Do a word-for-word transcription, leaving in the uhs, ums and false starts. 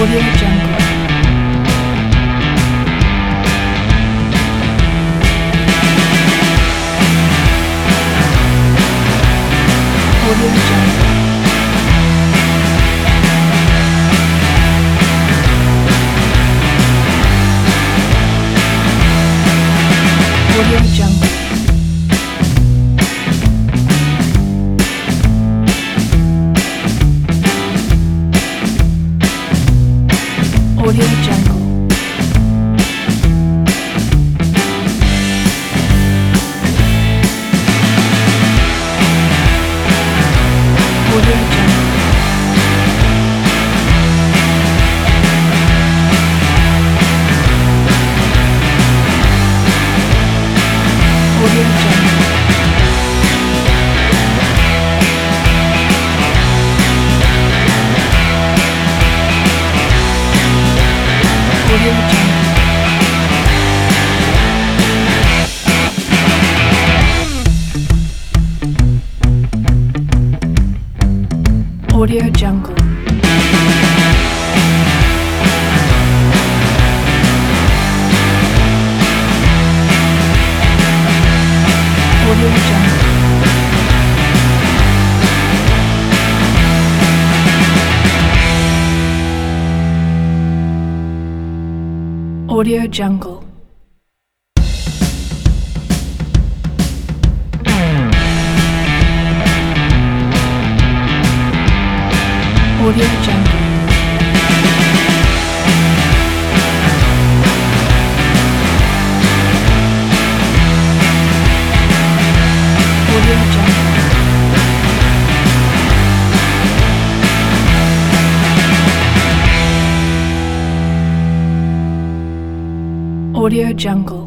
Audio Jungle. Audio Jungle. Audio Jungle. Audio Jungle. Audio Jungle. Audio Jungle. Audio Jungle. Audio Jungle. Audio Jungle. Audio Jungle. Audio Jungle. Audio Jungle. Audio Jungle.